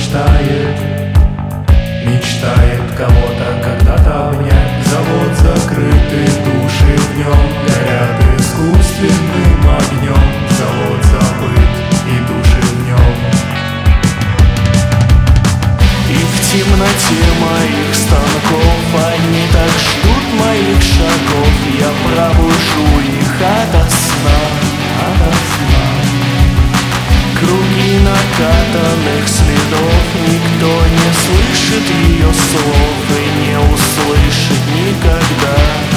мечтает кого-то когда-то обнять. Завод закрытый, души в нем горят искусственным огнем. Завод забыт и души в нем. И в темноте моих станков они так ждут моих шагов. Я пробужу их ото сна, ото сна. Круги накатанных следов, никто не слышит ее слов и не услышит никогда.